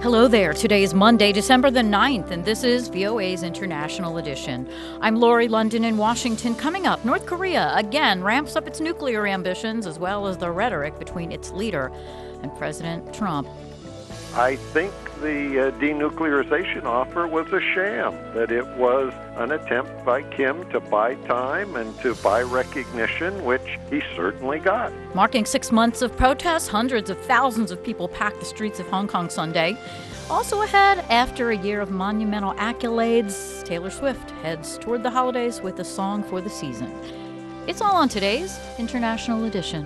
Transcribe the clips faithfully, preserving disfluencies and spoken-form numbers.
Hello there. Today is Monday, December the ninth, and this is V O A's International Edition. I'm Lori London in Washington. Coming up, North Korea again ramps up its nuclear ambitions as well as the rhetoric between its leader and President Trump. I think the uh, denuclearization offer was a sham, that it was an attempt by Kim to buy time and to buy recognition, which he certainly got. Marking six months of protests, hundreds of thousands of people packed the streets of Hong Kong Sunday. Also ahead, after a year of monumental accolades, Taylor Swift heads toward the holidays with a song for the season. It's all on today's International Edition.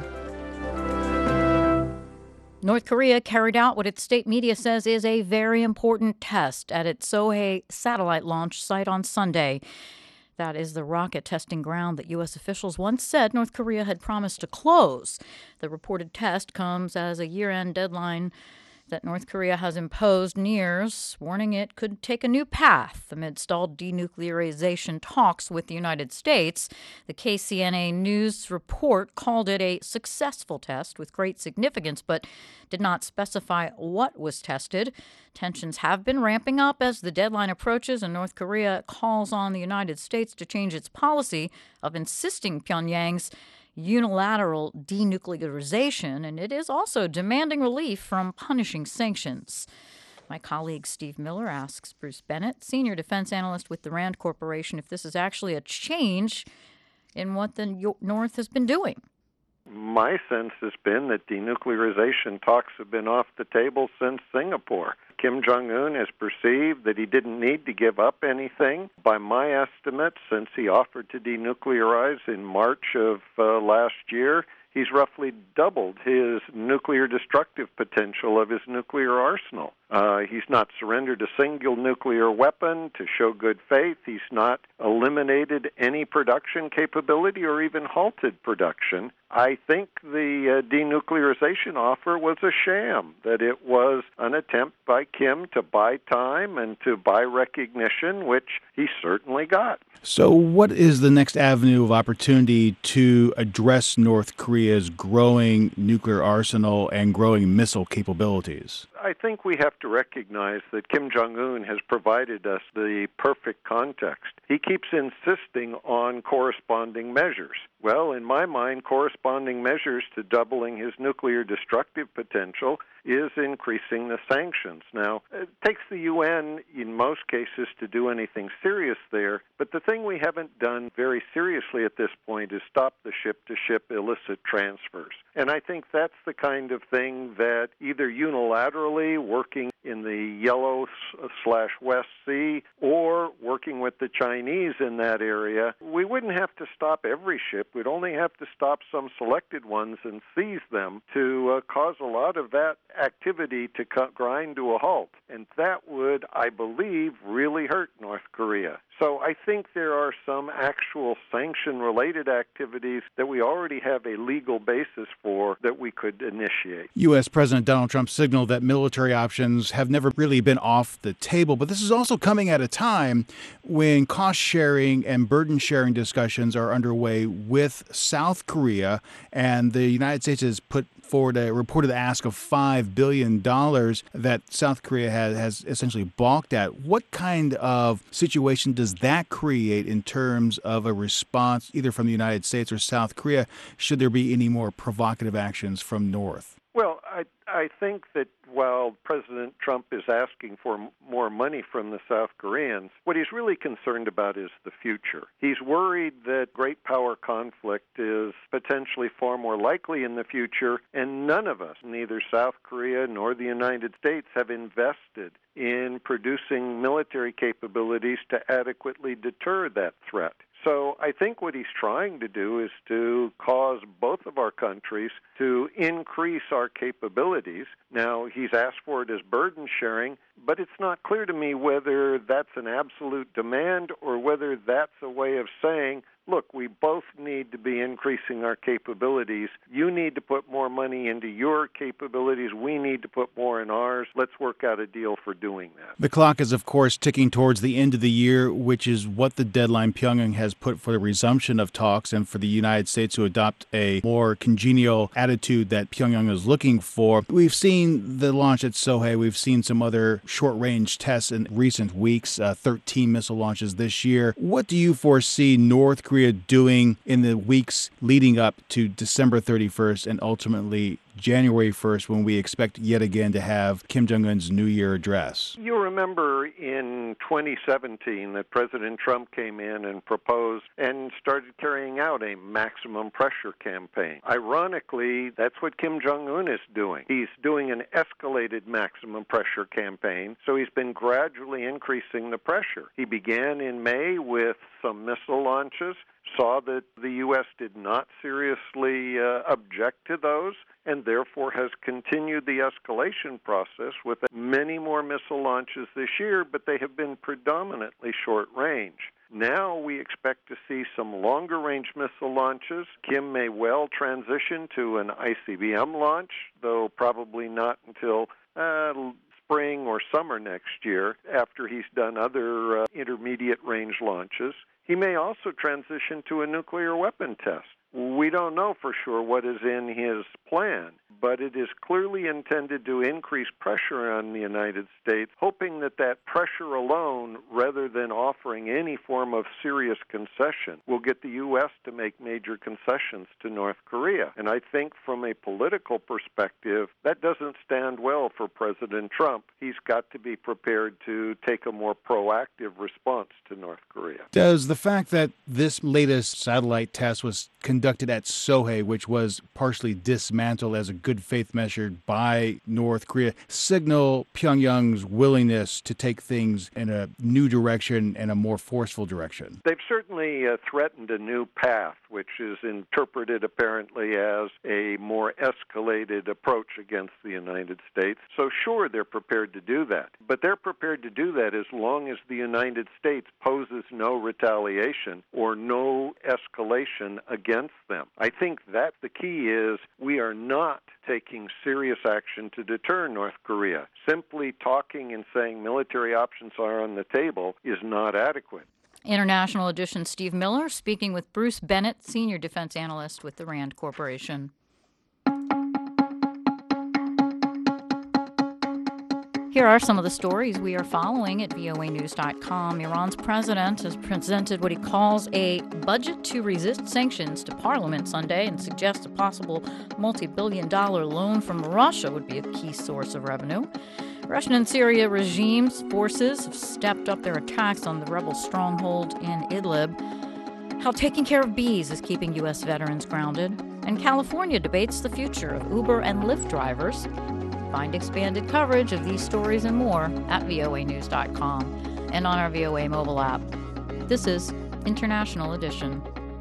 North Korea carried out what its state media says is a very important test at its Sohae satellite launch site on Sunday. That is the rocket testing ground that U S officials once said North Korea had promised to close. The reported test comes as a year-end deadline that North Korea has imposed nears, warning it could take a new path amid stalled denuclearization talks with the United States. The K C N A News report called it a successful test with great significance, but did not specify what was tested. Tensions have been ramping up as the deadline approaches, and North Korea calls on the United States to change its policy of insisting Pyongyang's unilateral denuclearization, and it is also demanding relief from punishing sanctions. My colleague Steve Miller asks Bruce Bennett, senior defense analyst with the Rand Corporation, if this is actually a change in what the North has been doing. My sense has been that denuclearization talks have been off the table since Singapore. Kim Jong-un has perceived that he didn't need to give up anything. By my estimates, since he offered to denuclearize in March of uh, last year, he's roughly doubled his nuclear destructive potential of his nuclear arsenal. Uh, he's not surrendered a single nuclear weapon to show good faith. He's not eliminated any production capability or even halted production. I think the uh, denuclearization offer was a sham, that it was an attempt by Kim to buy time and to buy recognition, which he certainly got. So what is the next avenue of opportunity to address North Korea's growing nuclear arsenal and growing missile capabilities? I think we have to recognize that Kim Jong-un has provided us the perfect context. He keeps insisting on corresponding measures. Well, in my mind, corresponding measures to doubling his nuclear destructive potential is increasing the sanctions. Now, it takes the U N in most cases to do anything serious there, but the thing we haven't done very seriously at this point is stop the ship-to-ship illicit transfers. And I think that's the kind of thing that either unilaterally working in the Yellow slash West Sea or working with the Chinese in that area, we wouldn't have to stop every ship. We'd only have to stop some selected ones and seize them to uh, cause a lot of that activity to cut, grind to a halt. And that would, I believe, really hurt North Korea. So I think there are some actual sanction-related activities that we already have a legal basis for that we could initiate. U S. President Donald Trump signaled that military options have never really been off the table, but this is also coming at a time when cost-sharing and burden-sharing discussions are underway with South Korea, and the United States has put forward a reported ask of five billion dollars that South Korea has, has essentially balked at. What kind of situation does that create in terms of a response either from the United States or South Korea, should there be any more provocative actions from North? Well, I I think that while President Trump is asking for more money from the South Koreans, what he's really concerned about is the future. He's worried that great power conflict is potentially far more likely in the future, and none of us, neither South Korea nor the United States, have invested in producing military capabilities to adequately deter that threat. So I think what he's trying to do is to cause both of our countries to increase our capabilities. Now, he's asked for it as burden sharing, but it's not clear to me whether that's an absolute demand or whether that's a way of saying, look, we both need to be increasing our capabilities. You need to put more money into your capabilities. We need to put more in ours. Let's work out a deal for doing that. The clock is, of course, ticking towards the end of the year, which is what the deadline Pyongyang has put for the resumption of talks and for the United States to adopt a more congenial attitude that Pyongyang is looking for. We've seen the launch at Sohae. We've seen some other short-range tests in recent weeks, uh, thirteen missile launches this year. What do you foresee North Korea doing in the weeks leading up to December thirty-first and ultimately January first, when we expect yet again to have Kim Jong-un's New Year address? You remember in twenty seventeen that President Trump came in and proposed and started carrying out a maximum pressure campaign. Ironically, that's what Kim Jong-un is doing. He's doing an escalated maximum pressure campaign, so he's been gradually increasing the pressure. He began in May with some missile launches, saw that the U S did not seriously uh, object to those, and therefore has continued the escalation process with many more missile launches this year, but they have been predominantly short range. Now we expect to see some longer-range missile launches. Kim may well transition to an I C B M launch, though probably not until uh, spring or summer next year, after he's done other uh, intermediate-range launches. He may also transition to a nuclear weapon test. We don't know for sure what is in his plan, but it is clearly intended to increase pressure on the United States, hoping that that pressure alone, rather than offering any form of serious concession, will get the U S to make major concessions to North Korea. And I think from a political perspective, that doesn't stand well for President Trump. He's got to be prepared to take a more proactive response to North Korea. Does the fact that this latest satellite test was conducted at Sohae, which was partially dismantled as a good faith measure by North Korea, signal Pyongyang's willingness to take things in a new direction and a more forceful direction? They've certainly uh, threatened a new path, which is interpreted apparently as a more escalated approach against the United States. So sure, they're prepared to do that. But they're prepared to do that as long as the United States poses no retaliation or no escalation against them. I think that the key is we are not taking serious action to deter North Korea. Simply talking and saying military options are on the table is not adequate. International Edition Steve Miller speaking with Bruce Bennett, Senior Defense Analyst with the RAND Corporation. Here are some of the stories we are following at V O A news dot com. Iran's president has presented what he calls a budget to resist sanctions to Parliament Sunday and suggests a possible multi-billion dollar loan from Russia would be a key source of revenue. Russian and Syria regime's forces have stepped up their attacks on the rebel stronghold in Idlib. How taking care of bees is keeping U S veterans grounded. And California debates the future of Uber and Lyft drivers. Find expanded coverage of these stories and more at V O A news dot com and on our V O A mobile app. This is International Edition.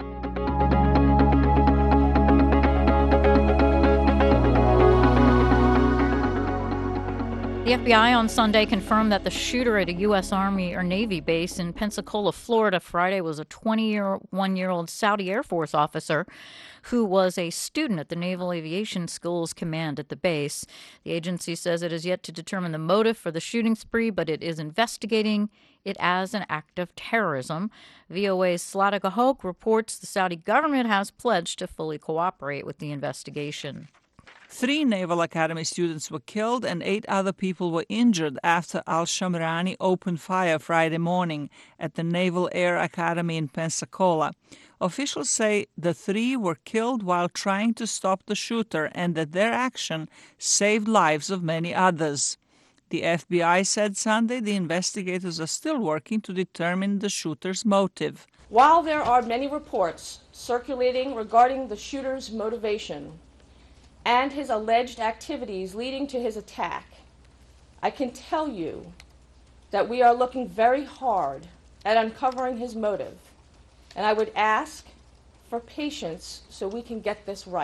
The F B I on Sunday confirmed that the shooter at a U S Army or Navy base in Pensacola, Florida, Friday was a twenty-one-year-old Saudi Air Force officer who was a student at the Naval Aviation School's command at the base. The agency says it is yet to determine the motive for the shooting spree, but it is investigating it as an act of terrorism. V O A's Zlatica Hoke reports the Saudi government has pledged to fully cooperate with the investigation. Three Naval Academy students were killed and eight other people were injured after al-Shamrani opened fire Friday morning at the Naval Air Academy in Pensacola. Officials say the three were killed while trying to stop the shooter and that their action saved lives of many others. The F B I said Sunday the investigators are still working to determine the shooter's motive. While there are many reports circulating regarding the shooter's motivation and his alleged activities leading to his attack, I can tell you that we are looking very hard at uncovering his motive, and I would ask for patience so we can get this right.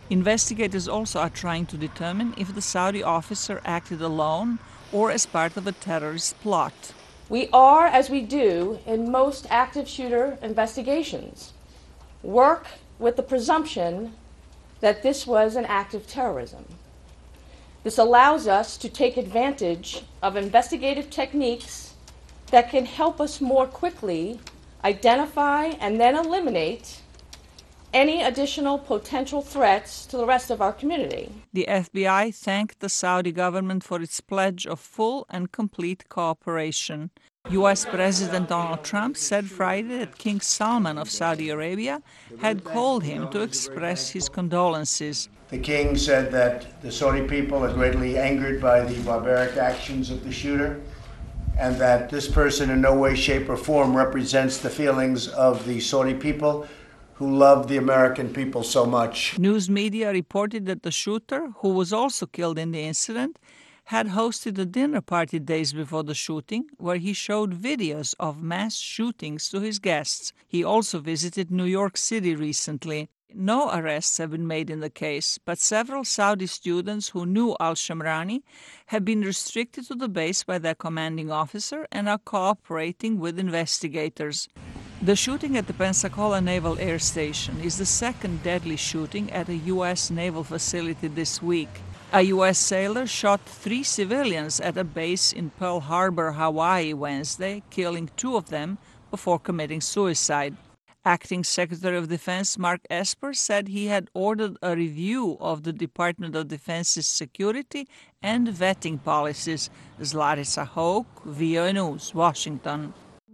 Investigators also are trying to determine if the Saudi officer acted alone or as part of a terrorist plot. We are, as we do in most active shooter investigations, work with the presumption that this was an act of terrorism. This allows us to take advantage of investigative techniques that can help us more quickly identify and then eliminate any additional potential threats to the rest of our community. The F B I thanked the Saudi government for its pledge of full and complete cooperation. U S President Donald Trump said Friday that King Salman of Saudi Arabia had called him to express his condolences. The king said that the Saudi people are greatly angered by the barbaric actions of the shooter, and that this person in no way, shape, or form represents the feelings of the Saudi people who love the American people so much. News media reported that the shooter, who was also killed in the incident, had hosted a dinner party days before the shooting where he showed videos of mass shootings to his guests. He also visited New York City recently. No arrests have been made in the case, but several Saudi students who knew al-Shamrani have been restricted to the base by their commanding officer and are cooperating with investigators. The shooting at the Pensacola Naval Air Station is the second deadly shooting at a U S naval facility this week. A U S sailor shot three civilians at a base in Pearl Harbor, Hawaii, Wednesday, killing two of them before committing suicide. Acting Secretary of Defense Mark Esper said he had ordered a review of the Department of Defense's security and vetting policies. Zlatica Hoke, V O A News, Washington.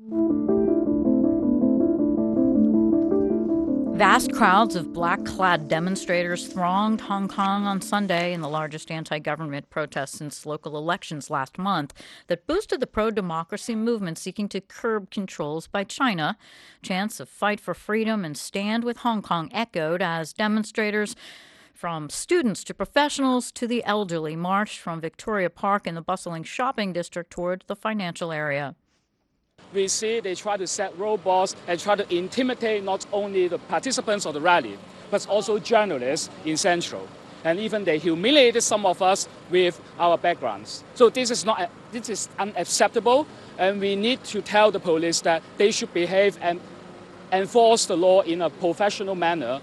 Vast crowds of black-clad demonstrators thronged Hong Kong on Sunday in the largest anti-government protest since local elections last month that boosted the pro-democracy movement seeking to curb controls by China. Chants of fight for freedom and stand with Hong Kong echoed as demonstrators from students to professionals to the elderly marched from Victoria Park in the bustling shopping district toward the financial area. We see they try to set roadblocks and try to intimidate not only the participants of the rally, but also journalists in Central. And even they humiliated some of us with our backgrounds. So this is not this is unacceptable, and we need to tell the police that they should behave and enforce the law in a professional manner.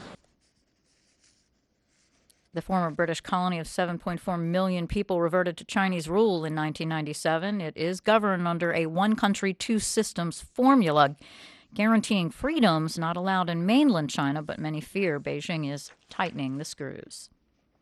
The former British colony of seven point four million people reverted to Chinese rule in nineteen ninety-seven. It is governed under a one country, two systems formula, guaranteeing freedoms not allowed in mainland China, but many fear Beijing is tightening the screws.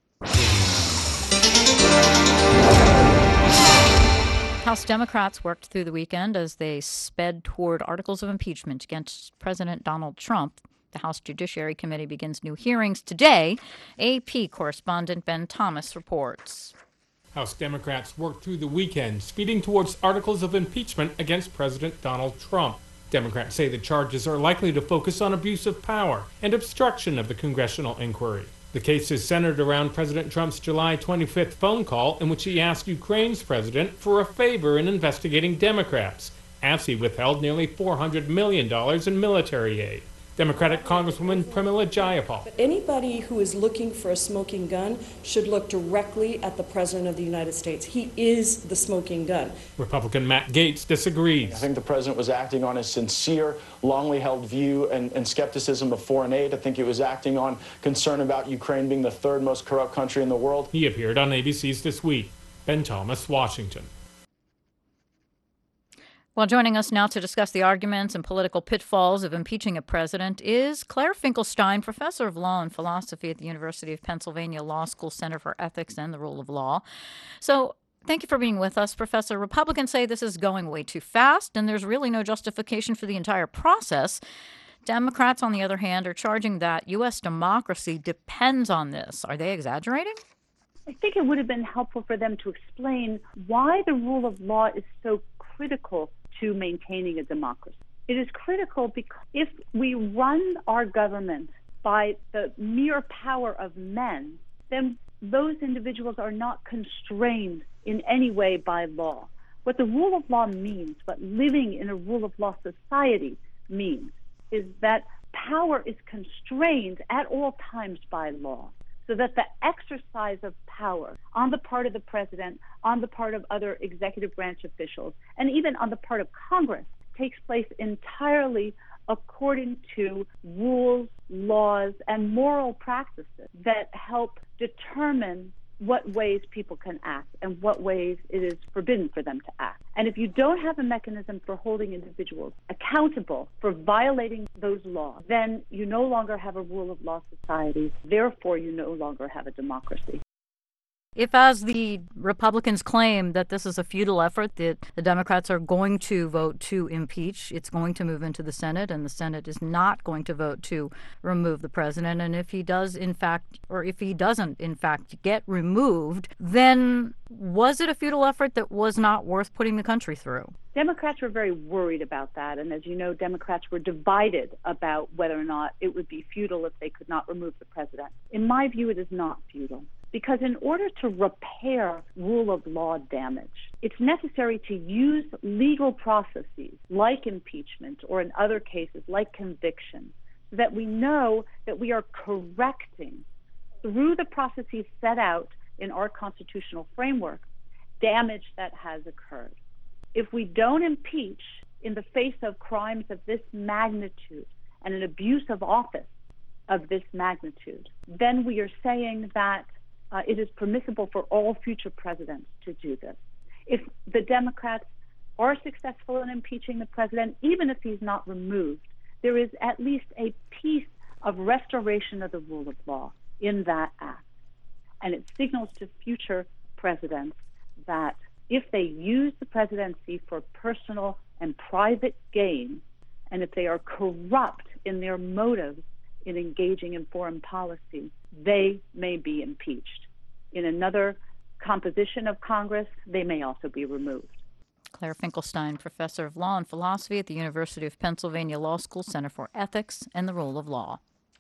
House Democrats worked through the weekend as they sped toward articles of impeachment against President Donald Trump. The House Judiciary Committee begins new hearings today. A P correspondent Ben Thomas reports. House Democrats worked through the weekend, speeding towards articles of impeachment against President Donald Trump. Democrats say the charges are likely to focus on abuse of power and obstruction of the congressional inquiry. The case is centered around President Trump's July twenty-fifth phone call in which he asked Ukraine's president for a favor in investigating Democrats, as he withheld nearly four hundred million dollars in military aid. Democratic Congresswoman Pramila Jayapal. But anybody who is looking for a smoking gun should look directly at the President of the United States. He is the smoking gun. Republican Matt Gaetz disagrees. I think the President was acting on a sincere, longly held view and, and skepticism of foreign aid. I think he was acting on concern about Ukraine being the third most corrupt country in the world. He appeared on A B C's This Week. Ben Thomas, Washington. Well, joining us now to discuss the arguments and political pitfalls of impeaching a president is Claire Finkelstein, professor of law and philosophy at the University of Pennsylvania Law School Center for Ethics and the Rule of Law. So thank you for being with us, Professor. Republicans say this is going way too fast, and there's really no justification for the entire process. Democrats, on the other hand, are charging that U S democracy depends on this. Are they exaggerating? I think it would have been helpful for them to explain why the rule of law is so critical to maintaining a democracy. It is critical because if we run our government by the mere power of men, then those individuals are not constrained in any way by law. What the rule of law means, what living in a rule of law society means, is that power is constrained at all times by law. so that the exercise of power on the part of the president, on the part of other executive branch officials, and even on the part of Congress takes place entirely according to rules, laws, and moral practices that help determine what ways people can act and what ways it is forbidden for them to act. And if you don't have a mechanism for holding individuals accountable for violating those laws, then you no longer have a rule of law society. Therefore, you no longer have a democracy. If, as the Republicans claim, that this is a futile effort, that the Democrats are going to vote to impeach, it's going to move into the Senate, and the Senate is not going to vote to remove the president, and if he does, in fact, or if he doesn't, in fact, get removed, then was it a futile effort that was not worth putting the country through? Democrats were very worried about that, and as you know, Democrats were divided about whether or not it would be futile if they could not remove the president. In my view, it is not futile. Because in order to repair rule of law damage, it's necessary to use legal processes like impeachment or in other cases like conviction so that we know that we are correcting through the processes set out in our constitutional framework damage that has occurred. If we don't impeach in the face of crimes of this magnitude and an abuse of office of this magnitude, then we are saying that Uh, it is permissible for all future presidents to do this. If the Democrats are successful in impeaching the president, even if he's not removed, there is at least a piece of restoration of the rule of law in that act. And it signals to future presidents that if they use the presidency for personal and private gain, and if they are corrupt in their motives in engaging in foreign policy, they may be impeached. In another composition of Congress, they may also be removed. Claire Finkelstein, professor of law and philosophy at the University of Pennsylvania Law School Center for Ethics and the Rule of Law.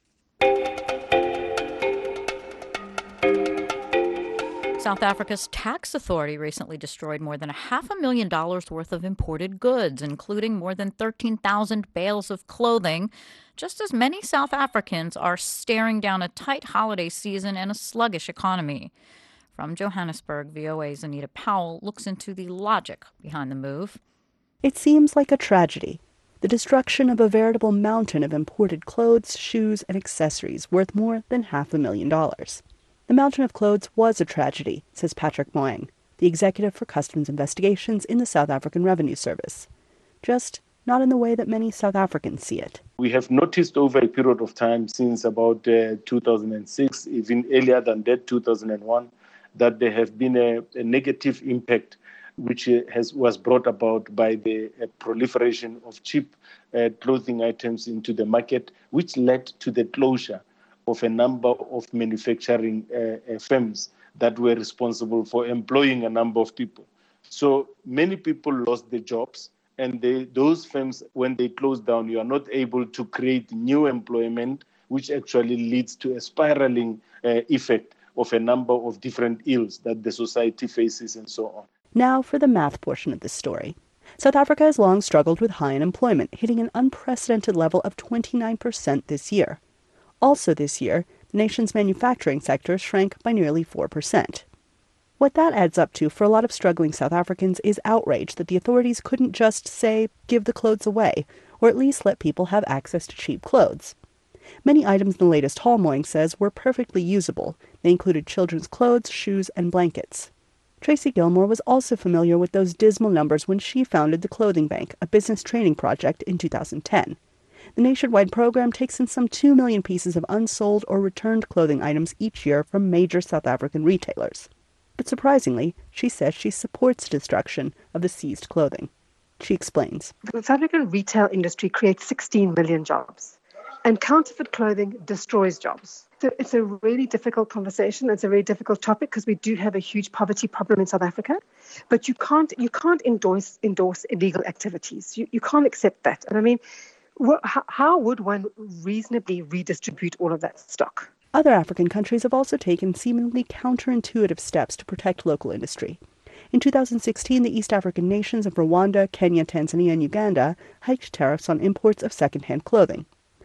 South Africa's tax authority recently destroyed more than a half a million dollars worth of imported goods, including more than thirteen thousand bales of clothing, just as many South Africans are staring down a tight holiday season and a sluggish economy. From Johannesburg, V O A's Anita Powell looks into the logic behind the move. It seems like a tragedy, the destruction of a veritable mountain of imported clothes, shoes, and accessories worth more than half a million dollars. The mountain of clothes was a tragedy, says Patrick Moeng, the executive for customs investigations in the South African Revenue Service. Just not in the way that many South Africans see it. We have noticed over a period of time since about uh, two thousand six, even earlier than that, two thousand one, that there have been a, a negative impact which uh, has was brought about by the uh, proliferation of cheap uh, clothing items into the market, which led to the closure of a number of manufacturing uh, uh, firms that were responsible for employing a number of people. So many people lost their jobs, and they, those firms, when they close down, you are not able to create new employment, which actually leads to a spiraling uh, effect of a number of different ills that the society faces and so on. Now for the math portion of this story. South Africa has long struggled with high unemployment, hitting an unprecedented level of twenty-nine percent this year. Also this year, the nation's manufacturing sector shrank by nearly four percent. What that adds up to for a lot of struggling South Africans is outrage that the authorities couldn't just, say, give the clothes away, or at least let people have access to cheap clothes. Many items in the latest haul, Moeng says, were perfectly usable. They included children's clothes, shoes, and blankets. Tracy Gilmore was also familiar with those dismal numbers when she founded the Clothing Bank, a business training project, in two thousand ten. The nationwide program takes in some two million pieces of unsold or returned clothing items each year from major South African retailers. But surprisingly, she says she supports destruction of the seized clothing. She explains. The South African retail industry creates sixteen million jobs, and counterfeit clothing destroys jobs. So it's a really difficult conversation. It's a very difficult topic because we do have a huge poverty problem in South Africa, but you can't you can't endorse endorse illegal activities. You you can't accept that. And I mean, Well, how would one reasonably redistribute all of that stock? Other African countries have also taken seemingly counterintuitive steps to protect local industry. In two thousand sixteen, the East African nations of Rwanda, Kenya, Tanzania, and Uganda hiked tariffs on imports of second-hand clothing.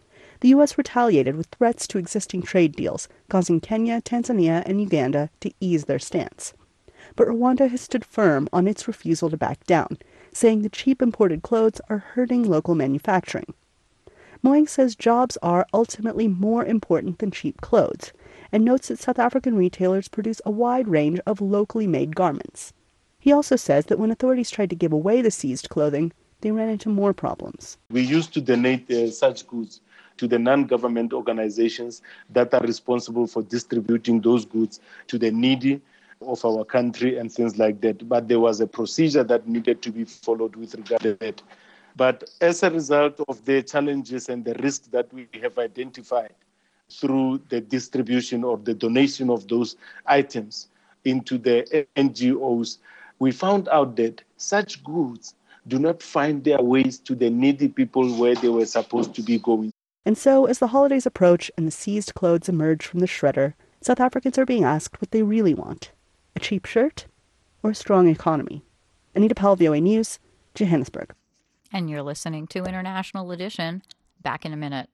The U S retaliated with threats to existing trade deals, causing Kenya, Tanzania, and Uganda to ease their stance. But Rwanda has stood firm on its refusal to back down, saying the cheap imported clothes are hurting local manufacturing. Moeng says jobs are ultimately more important than cheap clothes, and notes that South African retailers produce a wide range of locally made garments. He also says that when authorities tried to give away the seized clothing, they ran into more problems. We used to donate uh, such goods to the non-government organizations that are responsible for distributing those goods to the needy of our country and things like that. But there was a procedure that needed to be followed with regard to that. But as a result of the challenges and the risks that we have identified through the distribution or the donation of those items into the N G Os, we found out that such goods do not find their ways to the needy people where they were supposed to be going. And so, as the holidays approach and the seized clothes emerge from the shredder, South Africans are being asked what they really want. A cheap shirt or a strong economy? Anita Powell, V O A News, Johannesburg. And you're listening to International Edition. Back in a minute.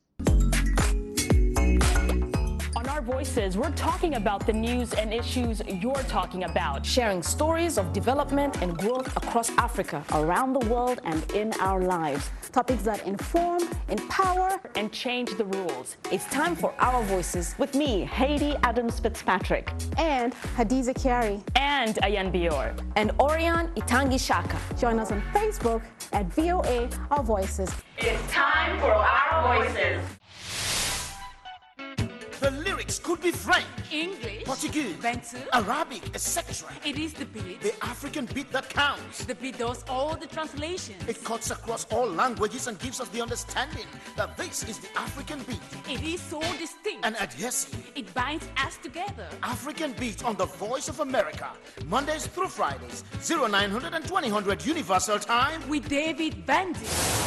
On Our Voices, we're talking about the news and issues you're talking about. Sharing stories of development and growth across Africa, around the world, and in our lives. Topics that inform, empower, and change the rules. It's time for Our Voices. With me, Haiti Adams Fitzpatrick. And Hadiza Kiari. And Ayan Bior. And Orion Itangi Shaka. Join us on Facebook at V O A Our Voices. It's time for Our Voices. The lyrics could be French, English, Portuguese, Bantu, Arabic, et cetera. It is the beat. The African beat that counts. The beat does all the translations. It cuts across all languages and gives us the understanding that this is the African beat. It is so distinct and adhesive. It binds us together. African Beat on the Voice of America. Mondays through Fridays, oh nine hundred and twenty hundred Universal Time. With David Bandy.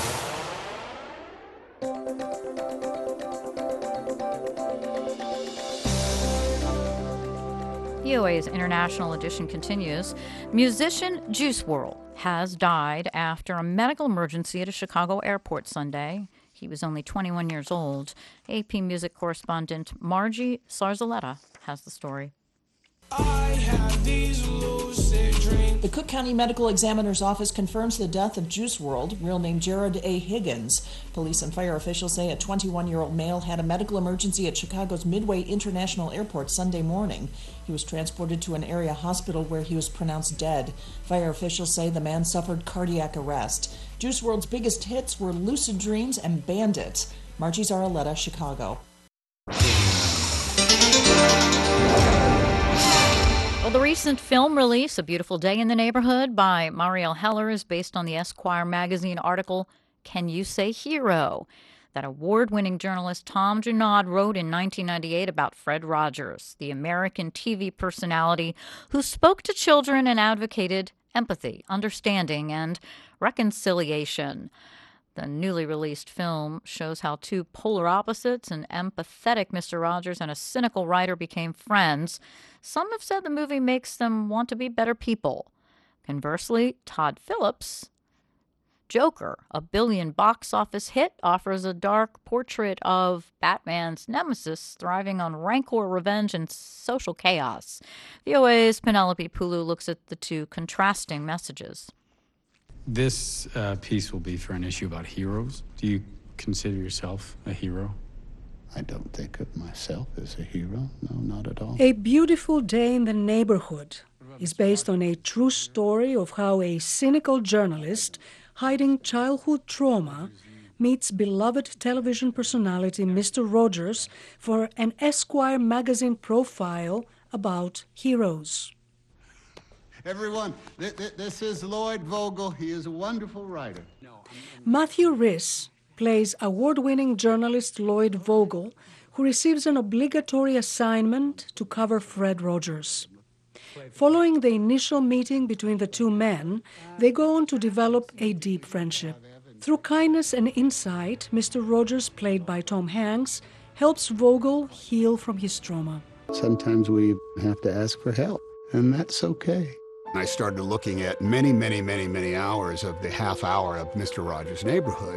V O A's International Edition continues. Musician Juice world has died after a medical emergency at a Chicago airport Sunday. He was only twenty-one years old. A P music correspondent Margie Sarzaletta has the story. I have these lucid dreams. The Cook County Medical Examiner's Office confirms the death of Juice world, real name Jared A. Higgins. Police and fire officials say a twenty-one-year-old male had a medical emergency at Chicago's Midway International Airport Sunday morning. He was transported to an area hospital where he was pronounced dead. Fire officials say the man suffered cardiac arrest. Juice world's biggest hits were Lucid Dreams and Bandit. Margie Zaraletta, Chicago. Well, the recent film release, A Beautiful Day in the Neighborhood by Marielle Heller, is based on the Esquire magazine article, Can You Say Hero? That award-winning journalist Tom Junod wrote in nineteen ninety-eight about Fred Rogers, the American T V personality who spoke to children and advocated empathy, understanding, and reconciliation. The newly released film shows how two polar opposites, an empathetic Mister Rogers and a cynical writer, became friends. Some have said the movie makes them want to be better people. Conversely, Todd Phillips' Joker, a billion box office hit, offers a dark portrait of Batman's nemesis thriving on rancor, revenge, and social chaos. V O A's Penelope Pulu looks at the two contrasting messages. This uh, piece will be for an issue about heroes. Do you consider yourself a hero? I don't think of myself as a hero. No, not at all. A Beautiful Day in the Neighborhood is based on a true story of how a cynical journalist hiding childhood trauma meets beloved television personality Mister Rogers for an Esquire magazine profile about heroes. Everyone, th- th- this is Lloyd Vogel. He is a wonderful writer. Matthew Rhys plays award-winning journalist Lloyd Vogel, who receives an obligatory assignment to cover Fred Rogers. Following the initial meeting between the two men, they go on to develop a deep friendship. Through kindness and insight, Mister Rogers, played by Tom Hanks, helps Vogel heal from his trauma. Sometimes we have to ask for help, and that's okay. I started looking at many, many, many, many hours of the half hour of Mister Rogers' Neighborhood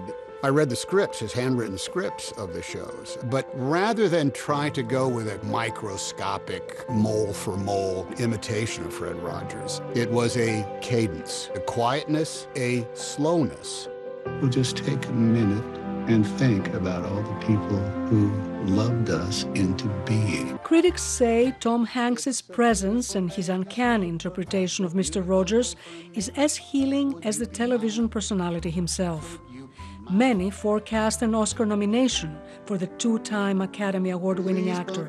I read the scripts, his handwritten scripts of the shows. But rather than try to go with a microscopic, mole-for-mole imitation of Fred Rogers, it was a cadence, a quietness, a slowness. We'll just take a minute and think about all the people who loved us into being. Critics say Tom Hanks's presence and his uncanny interpretation of Mister Rogers is as healing as the television personality himself. Many forecast an Oscar nomination for the two-time Academy Award-winning actor.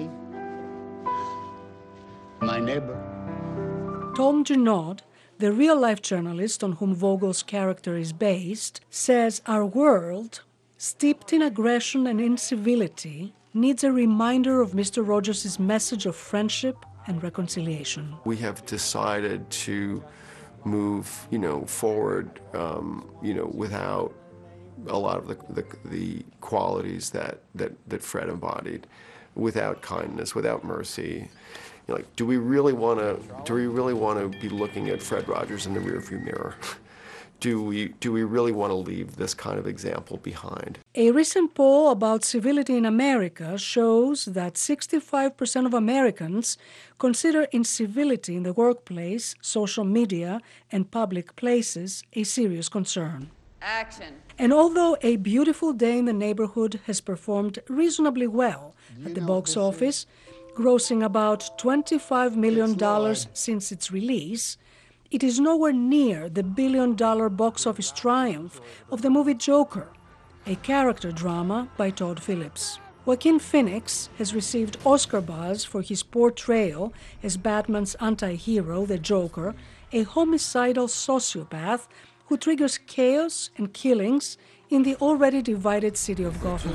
My neighbor. Tom Junod, the real-life journalist on whom Vogel's character is based, says our world, steeped in aggression and incivility, needs a reminder of Mister Rogers' message of friendship and reconciliation. We have decided to move, you know, forward, um, you know, without a lot of the, the, the qualities that, that, that Fred embodied, without kindness, without mercy. You know, like, do we really want to, do we really want to be looking at Fred Rogers in the rearview mirror? Do we, do we really want to leave this kind of example behind? A recent poll about civility in America shows that sixty-five percent of Americans consider incivility in the workplace, social media, and public places a serious concern. Action. And although A Beautiful Day in the Neighborhood has performed reasonably well at the box office, grossing about twenty-five million dollars since its release, it is nowhere near the billion-dollar box office triumph of the movie Joker, a character drama by Todd Phillips. Joaquin Phoenix has received Oscar buzz for his portrayal as Batman's anti-hero, the Joker, a homicidal sociopath who triggers chaos and killings in the already divided city of Gotham.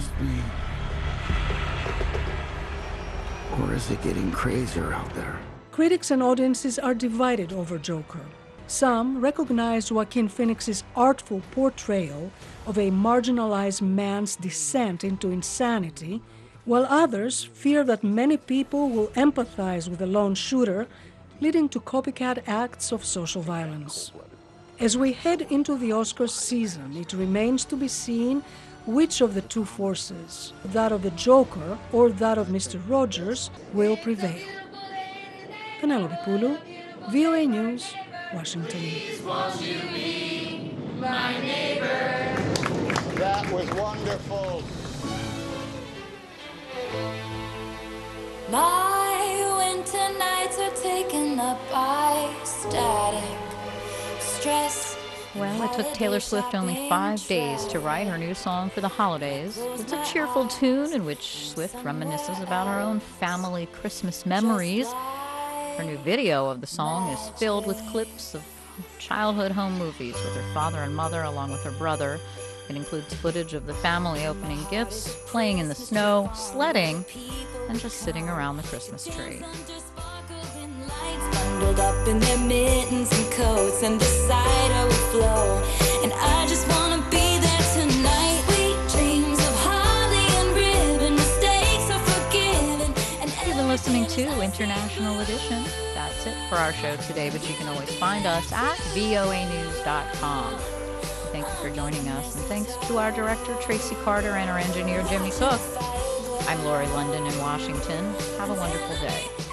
Or is it getting crazier out there? Critics and audiences are divided over Joker. Some recognize Joaquin Phoenix's artful portrayal of a marginalized man's descent into insanity, while others fear that many people will empathize with the lone shooter, leading to copycat acts of social violence. As we head into the Oscars season, it remains to be seen which of the two forces, that of the Joker or that of Mister Rogers, will prevail. Penelope Pulu, V O A News, Washington. That was wonderful. My winter nights are taken up by static. Well, it took Taylor Swift only five days to write her new song for the holidays. It's a cheerful tune in which Swift reminisces about her own family Christmas memories. Her new video of the song is filled with clips of childhood home movies with her father and mother along with her brother. It includes footage of the family opening gifts, playing in the snow, sledding, and just sitting around the Christmas tree. Bundled up in their mittens and coats, and the cider will flow. And I just wanna be there tonight. Sweet dreams of holly and ribbon, mistakes are forgiven. And you've been listening to International Edition. That's it for our show today, but you can always find us at V O A news dot com. Thank you for joining us, and thanks to our director Tracy Carter and our engineer Jimmy Cook. I'm Lori London in Washington. Have a wonderful day.